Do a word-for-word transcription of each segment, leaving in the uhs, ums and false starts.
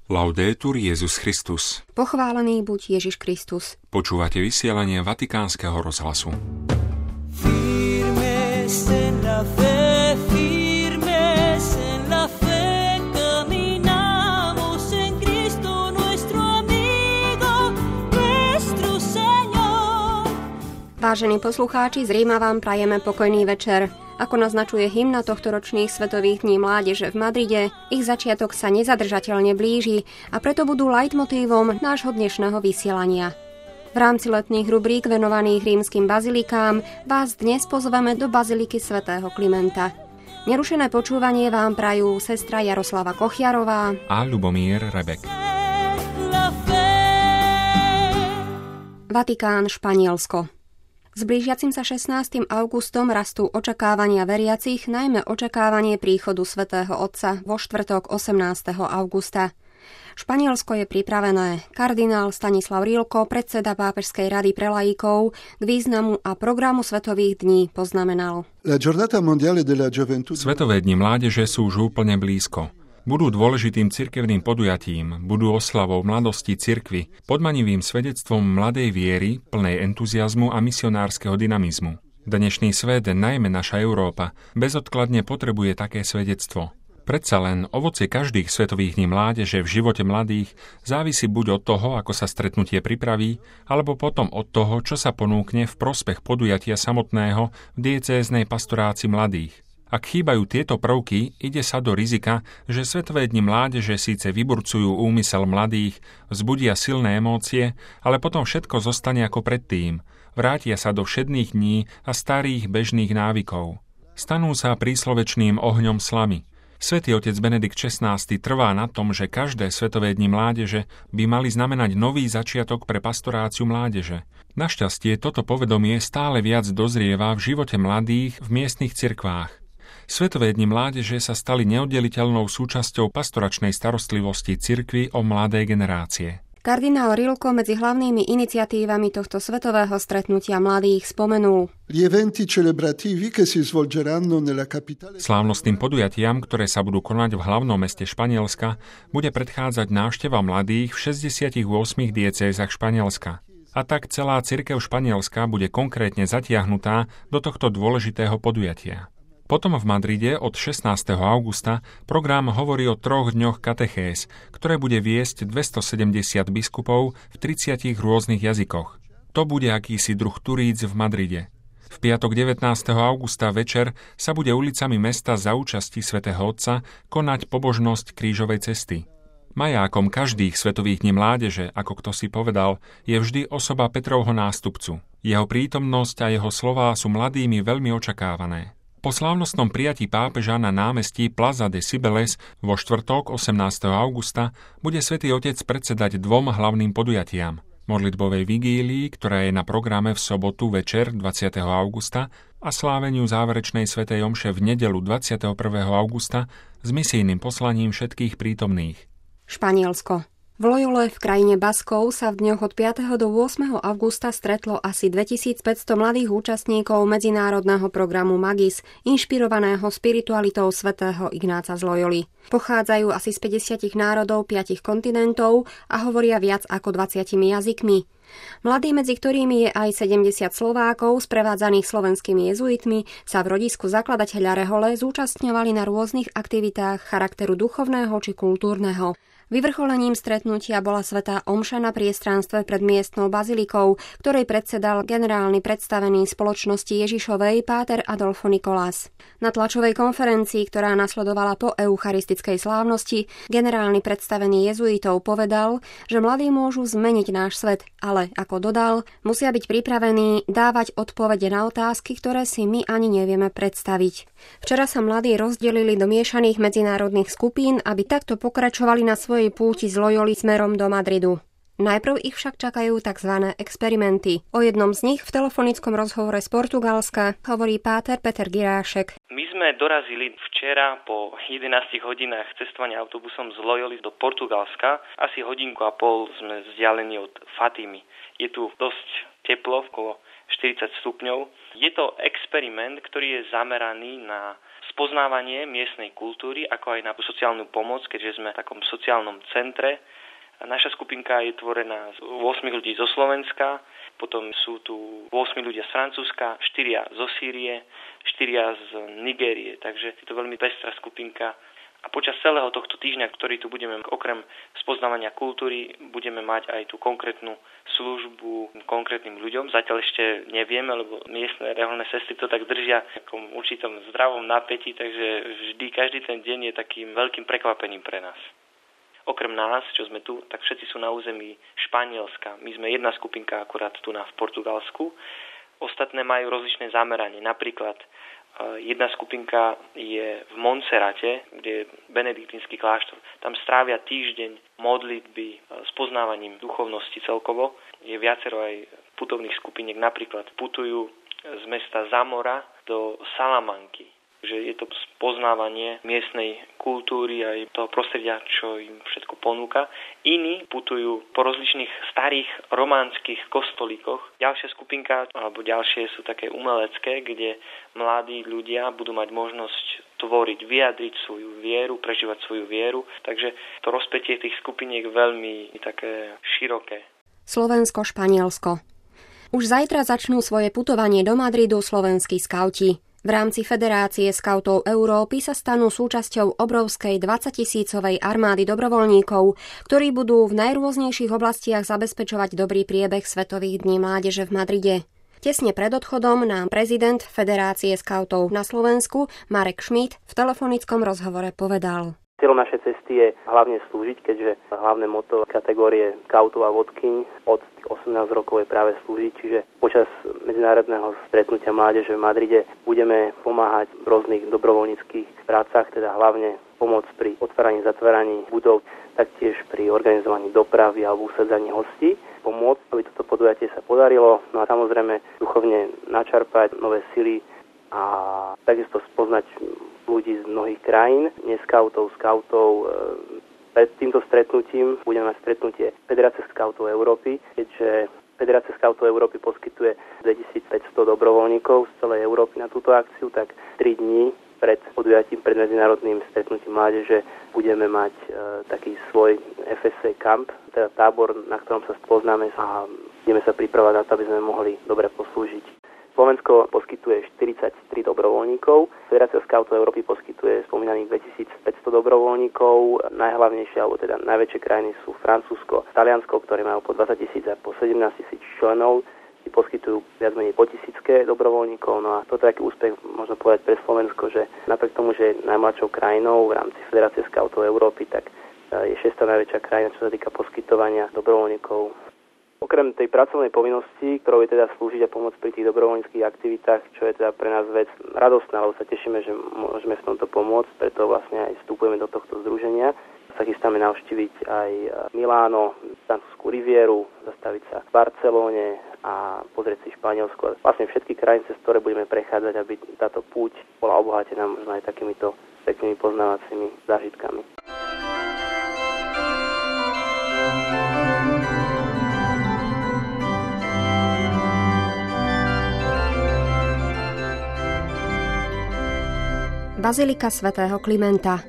Laudetur Jesus Christus. Pochválený buď Ježiš Kristus. Počúvate vysielanie Vatikánskeho rozhlasu. Firmes en la fe, firmes en la fe, caminamos en Cristo nuestro amigo, nuestro Señor. Vážení poslucháči, z Ríma vám prajeme pokojný večer. Ako naznačuje hymna tohtoročných Svetových dní mládeže v Madride, ich začiatok sa nezadržateľne blíži a preto budú leitmotívom nášho dnešného vysielania. V rámci letných rubrík venovaných rímskym bazilikám vás dnes pozveme do baziliky svätého Klimenta. Nerušené počúvanie vám prajú sestra Jaroslava Kochiarová a Ľubomír Rebek. Vatikán, Španielsko. S blížiacim sa šestnástym augustom rastú očakávania veriacich, najmä očakávanie príchodu svätého Otca vo štvrtok osemnásteho augusta. Španielsko je pripravené. Kardinál Stanislav Rilko, predseda Pápežskej rady pre laikov, k významu a programu Svetových dní poznamenal. Svetové dni mládeže sú už úplne blízko. Budú dôležitým cirkevným podujatím, budú oslavou mladosti cirkvi, podmanivým svedectvom mladej viery, plnej entuziazmu a misionárskeho dynamizmu. Dnešný svet, najmä naša Európa, bezodkladne potrebuje také svedectvo. Predsa len ovocie každých svetových dní mládeže v živote mladých závisí buď od toho, ako sa stretnutie pripraví, alebo potom od toho, čo sa ponúkne v prospech podujatia samotného v diecéznej pastorácii mladých. Ak chýbajú tieto prvky, ide sa do rizika, že Svetové dni mládeže síce vyburcujú úmysel mladých, vzbudia silné emócie, ale potom všetko zostane ako predtým. Vrátia sa do všedných dní a starých bežných návykov. Stanú sa príslovečným ohňom slamy. Svätý otec Benedikt šestnásty trvá na tom, že každé Svetové dni mládeže by mali znamenať nový začiatok pre pastoráciu mládeže. Našťastie toto povedomie stále viac dozrieva v živote mladých v miestnych cirkvách. Svetové dni mládeže sa stali neoddeliteľnou súčasťou pastoračnej starostlivosti cirkvi o mladé generácie. Kardinál Rilko medzi hlavnými iniciatívami tohto svetového stretnutia mladých spomenul: Slávnostným podujatiam, ktoré sa budú konať v hlavnom meste Španielska, bude predchádzať návšteva mladých v šesťdesiatich ôsmich diecézach Španielska. A tak celá cirkev Španielska bude konkrétne zatiahnutá do tohto dôležitého podujatia. Potom v Madride od šestnásteho augusta program hovorí o troch dňoch katechéz, ktoré bude viesť dvestosedemdesiat biskupov v tridsiatich rôznych jazykoch. To bude akýsi druh turíc v Madride. V piatok devätnásteho augusta večer sa bude ulicami mesta za účasti svätého Otca konať pobožnosť krížovej cesty. Majákom každých svetových dní mládeže, ako kto si povedal, je vždy osoba Petrovho nástupcu. Jeho prítomnosť a jeho slová sú mladými veľmi očakávané. Po slávnostnom prijatí pápeža na námestí Plaza de Cibeles vo štvrtok osemnásteho augusta bude Svätý Otec predsedať dvom hlavným podujatiam. Modlitbovej vigílii, ktorá je na programe v sobotu večer dvadsiateho augusta a sláveniu záverečnej svätej omše v nedeľu dvadsiateho prvého augusta s misijným poslaním všetkých prítomných. Španielsko. V Loyole v krajine Baskov sa v dňoch od piateho do ôsmeho augusta stretlo asi dvetisícpäťsto mladých účastníkov medzinárodného programu Magis, inšpirovaného spiritualitou svätého Ignáca z Loyoli. Pochádzajú asi z päťdesiat národov piatich kontinentov a hovoria viac ako dvadsiatimi jazykmi. Mladí, medzi ktorými je aj sedemdesiat Slovákov sprevádzaných slovenskými jezuitmi, sa v rodisku zakladateľa Rehole zúčastňovali na rôznych aktivitách charakteru duchovného či kultúrneho. Vyvrcholením stretnutia bola svätá omša na priestranstve pred miestnou bazilikou, ktorej predsedal generálny predstavený spoločnosti Ježišovej páter Adolfo Nikolás. Na tlačovej konferencii, ktorá nasledovala po eucharistickej slávnosti, generálny predstavený jezuitov povedal, že mladí môžu zmeniť náš svet, ale, ako dodal, musia byť pripravení dávať odpovede na otázky, ktoré si my ani nevieme predstaviť. Včera sa mladí rozdelili do miešaných medzinárodných skupín, aby takto pokračovali na svojej púti z Loyoli smerom do Madridu. Najprv ich však čakajú tzv. Experimenty. O jednom z nich v telefonickom rozhovore z Portugalska hovorí páter Peter Girášek. My sme dorazili včera po jedenástich hodinách cestovania autobusom z Loyoli do Portugalska. Asi hodinku a pol sme vzdialení od Fatimy. Je tu dosť teplo, okolo štyridsať stupňov. Je to experiment, ktorý je zameraný na spoznávanie miestnej kultúry, ako aj na sociálnu pomoc, keďže sme v takom sociálnom centre. Naša skupinka je tvorená z osem ľudí zo Slovenska, potom sú tu osem ľudia z Francúzska, štyria zo Sýrie, štyria z Nigérie, takže je to veľmi pestrá skupinka. A počas celého tohto týždňa, ktorý tu budeme, okrem spoznávania kultúry, budeme mať aj tú konkrétnu službu konkrétnym ľuďom. Zatiaľ ešte nevieme, lebo miestne reholné sestry to tak držia v takom určitom zdravom napätí, takže vždy, každý ten deň je takým veľkým prekvapením pre nás. Okrem nás, čo sme tu, tak všetci sú na území Španielska. My sme jedna skupinka akurát tu na v Portugalsku. Ostatné majú rozličné zameranie. Napríklad jedna skupinka je v Montserrate, kde je benediktínsky kláštor. Tam strávia týždeň modlitby s poznávaním duchovnosti celkovo. Je viacero aj putovných skupiniek, napríklad putujú z mesta Zamora do Salamanky. Že je to spoznávanie miestnej kultúry a toho prostredia, čo im všetko ponúka. Iní putujú po rozličných starých románskych kostolíkoch. Ďalšia skupinka, alebo ďalšie sú také umelecké, kde mladí ľudia budú mať možnosť tvoriť, vyjadriť svoju vieru, prežívať svoju vieru. Takže to rozpätie tých skupiniek je veľmi také široké. Slovensko, Španielsko. Už zajtra začnú svoje putovanie do Madridu slovenskí skauti. V rámci Federácie skautov Európy sa stanú súčasťou obrovskej dvadsaťtisícovej armády dobrovoľníkov, ktorí budú v najrôznejších oblastiach zabezpečovať dobrý priebeh Svetových dní mládeže v Madride. Tesne pred odchodom nám prezident Federácie skautov na Slovensku Marek Schmidt v telefonickom rozhovore povedal. Cieľom našej cesty je hlavne slúžiť, keďže hlavné motto kategórie skautov a vodkyň od osemnásť rokov je práve slúžiť, čiže počas medzinárodného stretnutia mládeže v Madride budeme pomáhať v rôznych dobrovoľníckych prácach, teda hlavne pomoc pri otváraní, zatváraní budov, taktiež pri organizovaní dopravy alebo usadzaní hostí, pomôcť, aby toto podujatie sa podarilo, no a samozrejme duchovne načerpať nové sily a takisto spoznať ľudí z mnohých krajín, neskautov, skautov. Pred týmto stretnutím budeme mať stretnutie Federácie skautov Európy, keďže Federácia skautov Európy poskytuje dvetisícpäťsto dobrovoľníkov z celej Európy na túto akciu, tak tri dní pred podujatím, pred medzinárodným stretnutím mládeže budeme mať e, taký svoj ef es á camp, teda tábor, na ktorom sa spoznáme a budeme sa pripravať na to, aby sme mohli dobre poslúžiť. Slovensko poskytuje štyridsaťtri dobrovoľníkov, Federácia skautov Európy poskytuje spomínaných dvetisícpäťsto dobrovoľníkov, najhlavnejšie, alebo teda najväčšie krajiny sú Francúzsko, Taliansko, ktoré majú po dvadsať tisíc a po sedemnásť tisíc členov, tí poskytujú viac menej po tisícke dobrovoľníkov, no a toto je taký úspech, možno povedať pre Slovensko, že napriek tomu, že je najmladšou krajinou v rámci Federácie skautov Európy, tak je šiesta najväčšia krajina, čo sa týka poskytovania dobrovoľníkov. Okrem tej pracovnej povinnosti, ktorou je teda slúžiť a pomôcť pri tých dobrovoľníckych aktivitách, čo je teda pre nás vec radostná, lebo sa tešíme, že môžeme v tomto pomôcť, preto vlastne aj vstupujeme do tohto združenia. Sa chystáme navštíviť aj Miláno, francúzsku rivieru, zastaviť sa v Barcelóne a pozrieť si Španielsko. Vlastne všetky krajiny, cez ktoré budeme prechádzať, aby táto púť bola obohatená možno aj takýmito peknými poznávacími zážitkami. Bazilika svätého Klimenta.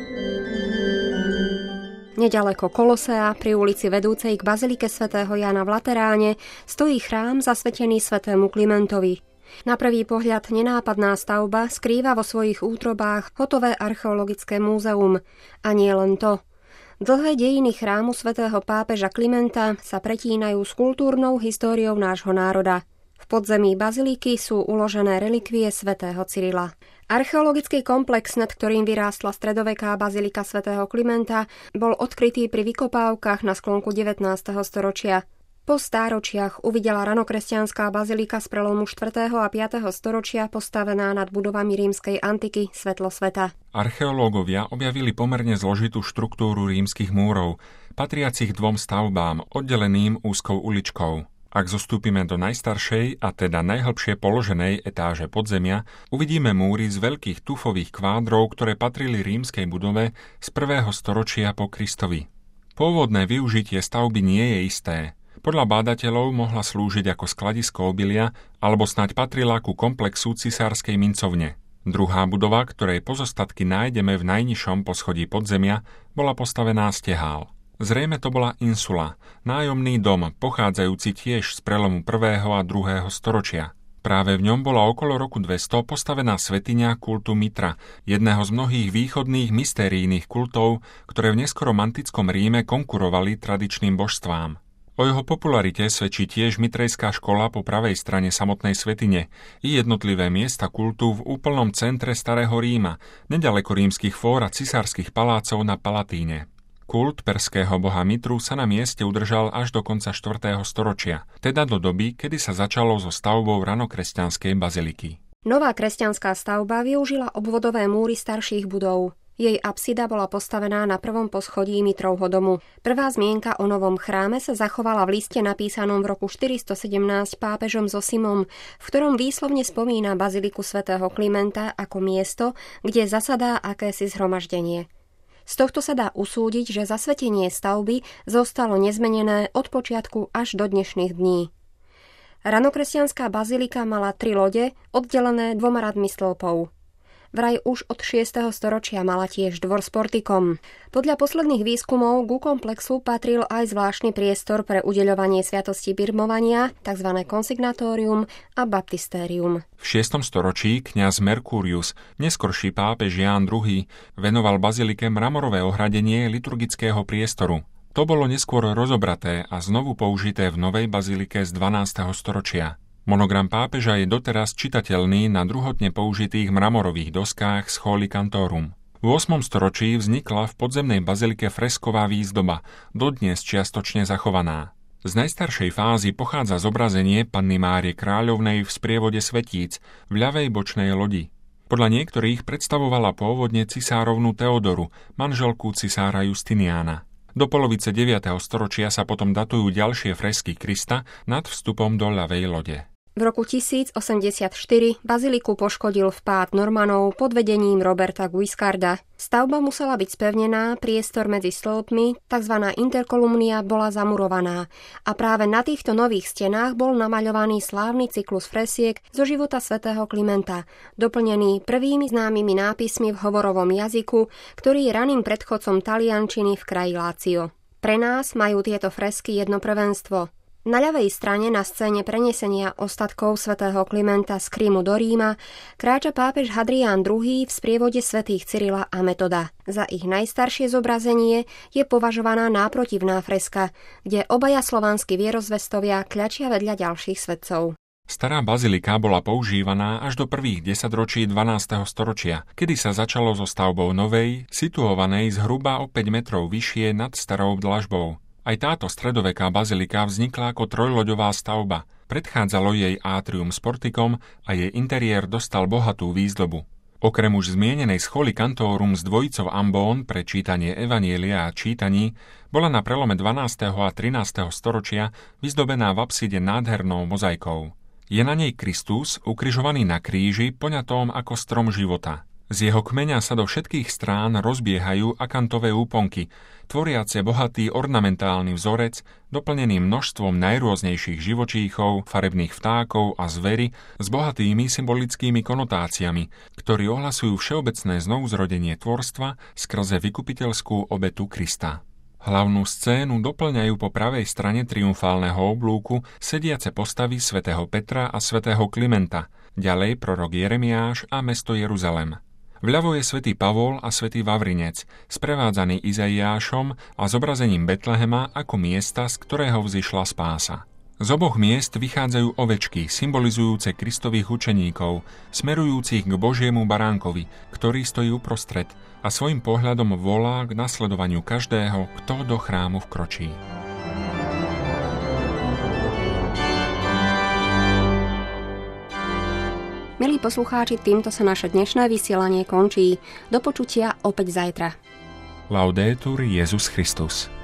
Neďaleko Kolosea, pri ulici vedúcej k bazilike svätého Jána v Lateráne, stojí chrám zasvetený svätému Klimentovi. Na prvý pohľad nenápadná stavba skrýva vo svojich útrobách hotové archeologické múzeum. A nie len to. Dlhé dejiny chrámu svätého pápeža Klimenta sa pretínajú s kultúrnou históriou nášho národa. V podzemí baziliky sú uložené relikvie svätého Cyrila. Archeologický komplex, nad ktorým vyrástla stredoveká bazilika svätého Klimenta, bol odkrytý pri vykopávkach na sklonku devätnásteho storočia. Po stáročiach uvidela ranokresťanská bazilika z prelomu štvrtého a piateho storočia postavená nad budovami rímskej antiky svetlo sveta. Archeológovia objavili pomerne zložitú štruktúru rímskych múrov, patriacich dvom stavbám, oddeleným úzkou uličkou. Ak zostúpime do najstaršej a teda najhlbšie položenej etáže podzemia, uvidíme múry z veľkých tufových kvádrov, ktoré patrili rímskej budove z prvého storočia po Kristovi. Pôvodné využitie stavby nie je isté. Podľa bádateľov mohla slúžiť ako skladisko obilia alebo snáď patrila ku komplexu cisárskej mincovne. Druhá budova, ktorej pozostatky nájdeme v najnižšom poschodí podzemia, bola postavená z tehál. Zrejme to bola insula, nájomný dom, pochádzajúci tiež z prelomu prvého a druhého storočia. Práve v ňom bola okolo roku dvesto postavená svätyňa kultu Mitra, jedného z mnohých východných mystérijných kultov, ktoré v neskorom antickom Ríme konkurovali tradičným božstvám. O jeho popularite svedčí tiež Mitrejská škola po pravej strane samotnej svätyne i jednotlivé miesta kultu v úplnom centre Starého Ríma, neďaleko rímskych fór a cisárskych palácov na Palatíne. Kult perského boha Mitru sa na mieste udržal až do konca štvrtého storočia, teda do doby, kedy sa začalo so stavbou ranokresťanskej baziliky. Nová kresťanská stavba využila obvodové múry starších budov. Jej apsida bola postavená na prvom poschodí Mitrovho domu. Prvá zmienka o novom chráme sa zachovala v liste napísanom v roku štyristosedemnásť pápežom Zosimom, v ktorom výslovne spomína baziliku svätého Klimenta ako miesto, kde zasadá akési zhromaždenie. Z tohto sa dá usúdiť, že zasvetenie stavby zostalo nezmenené od počiatku až do dnešných dní. Ranokresťanská bazilika mala tri lode, oddelené dvoma radmi stĺpov. Vraj už od šiesteho storočia mala tiež dvor s portikom. Podľa posledných výskumov ku komplexu patril aj zvláštny priestor pre udeľovanie sviatosti birmovania, tzv. Konsignatórium a baptistérium. V šiestom storočí kňaz Mercurius, neskorší pápež Ján druhý, venoval bazilike mramorové ohradenie liturgického priestoru. To bolo neskôr rozobraté a znovu použité v novej bazilike z dvanásteho storočia. Monogram pápeža je doteraz čitateľný na druhotne použitých mramorových doskách z Scholi Cantorum. V ôsmom storočí vznikla v podzemnej bazilike fresková výzdoba, dodnes čiastočne zachovaná. Z najstaršej fázy pochádza zobrazenie Panny Márie Kráľovnej v sprievode svetíc v ľavej bočnej lodi. Podľa niektorých predstavovala pôvodne cisárovnu Teodoru, manželku cisára Justiniána. Do polovice deviateho storočia sa potom datujú ďalšie fresky Krista nad vstupom do ľavej lode. V roku tisíc osemdesiatštyri baziliku poškodil vpád Normanov pod vedením Roberta Guiscarda. Stavba musela byť spevnená, priestor medzi stĺpmi, tzv. Interkolumnia, bola zamurovaná a práve na týchto nových stenách bol namaľovaný slávny cyklus fresiek zo života svätého Klimenta, doplnený prvými známymi nápismi v hovorovom jazyku, ktorý je raným predchodcom taliančiny v kraji Lácio. Pre nás majú tieto fresky jedno prvenstvo. Na ľavej strane na scéne prenesenia ostatkov svätého Klimenta z Krymu do Ríma kráča pápež Hadrián druhý v sprievode svätých Cyrila a Metoda. Za ich najstaršie zobrazenie je považovaná náprotivná freska, kde obaja slovanskí vierozvestovia kľačia vedľa ďalších svätcov. Stará bazilika bola používaná až do prvých desaťročí dvanásteho storočia, kedy sa začalo so stavbou novej, situovanej zhruba o päť metrov vyššie nad starou dlažbou. Aj táto stredoveká bazilika vznikla ako trojloďová stavba. Predchádzalo jej átrium s portikom a jej interiér dostal bohatú výzdobu. Okrem už zmienenej Scholi Cantorum s dvojicou ambón pre čítanie evanielia a čítaní, bola na prelome dvanásteho a trinásteho storočia vyzdobená v apside nádhernou mozaikou. Je na nej Kristus ukrižovaný na kríži poňatom ako strom života. Z jeho kmeňa sa do všetkých strán rozbiehajú akantové úponky, tvoriace bohatý ornamentálny vzorec, doplnený množstvom najrôznejších živočíchov, farebných vtákov a zvery s bohatými symbolickými konotáciami, ktorí ohlasujú všeobecné znovuzrodenie tvorstva skrze vykupiteľskú obetu Krista. Hlavnú scénu doplňajú po pravej strane triumfálneho oblúku sediace postavy svätého Petra a svätého Klimenta, ďalej prorok Jeremiáš a mesto Jeruzalem. Vľavo je svätý Pavol a svätý Vavrinec, sprevádzaný Izaiášom a zobrazením Betlehema ako miesta, z ktorého vzišla spása. Z oboch miest vychádzajú ovečky, symbolizujúce Kristových učeníkov, smerujúcich k Božiemu baránkovi, ktorý stojí uprostred a svojim pohľadom volá k nasledovaniu každého, kto do chrámu vkročí. Milí poslucháči, týmto sa naše dnešné vysielanie končí. Do počutia opäť zajtra. Laudetur Jesus Christus.